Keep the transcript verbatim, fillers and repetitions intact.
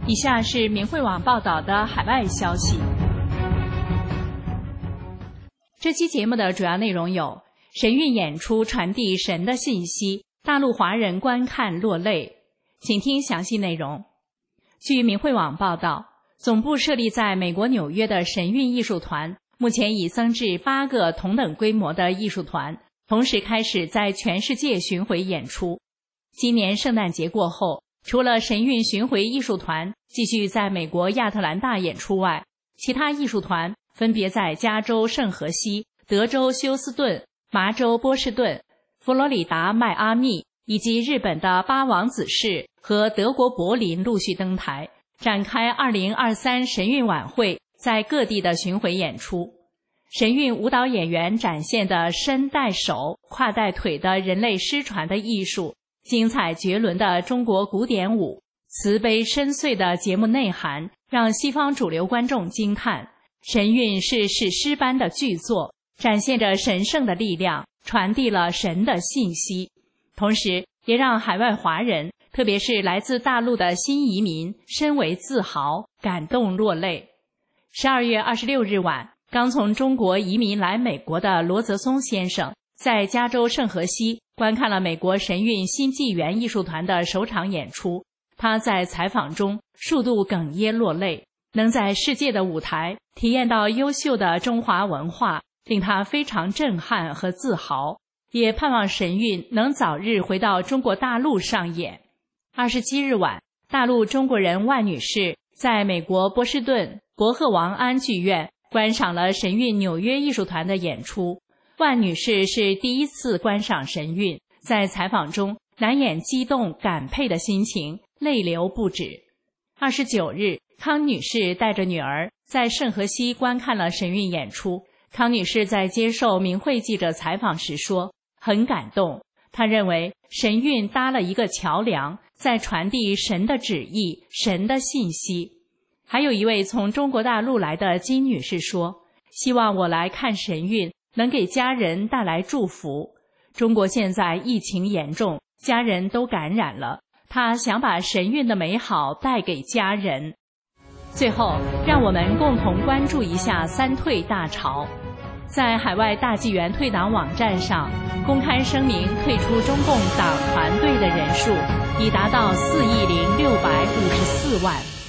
以下是明慧网报道的海外消息。这期节目的主要内容有：神韵演出传递神的信息，大陆华人观看落泪。请听详细内容。据明慧网报道，总部设立在美国纽约的神韵艺术团，目前已增至八个同等规模的艺术团，同时开始在全世界巡回演出。今年圣诞节过后，除了神韵巡回艺术团继续在美国亚特兰大演出外，其他艺术团分别在加州圣荷西、德州休斯顿、麻州波士顿、佛罗里达迈阿密以及日本的八王子市和德国柏林陆续登台，展开二零二三神韵晚会在各地的巡回演出。神韵舞蹈演员展现的身带手、胯带腿的人类失传的艺术，精彩绝伦的中国古典舞，慈悲深邃的节目内涵，让西方主流观众惊叹。神韵是史诗般的巨作，展现着神圣的力量，传递了神的信息，同时也让海外华人，特别是来自大陆的新移民深为自豪，感动落泪。十二月二十六日晚，刚从中国移民来美国的罗泽松先生在加州圣荷西观看了美国神韵新纪元艺术团的首场演出。他在采访中数度哽咽落泪，能在世界的舞台体验到优秀的中华文化，令他非常震撼和自豪，也盼望神韵能早日回到中国大陆上演。二十七日晚，大陆中国人万女士在美国波士顿伯赫王安剧院观赏了神韵纽约艺术团的演出。万女士是第一次观赏神韵，在采访中难掩激动感佩的心情，泪流不止。二十九日，康女士带着女儿在圣荷西观看了神韵演出。康女士在接受明慧记者采访时说，很感动。她认为神韵搭了一个桥梁，在传递神的旨意、神的信息。还有一位从中国大陆来的金女士说，希望我来看神韵能给家人带来祝福。中国现在疫情严重，家人都感染了，她想把神韵的美好带给家人。最后，让我们共同关注一下三退大潮。在海外大纪元退党网站上公开声明退出中共党团队的人数已达到四亿零六百五十四万。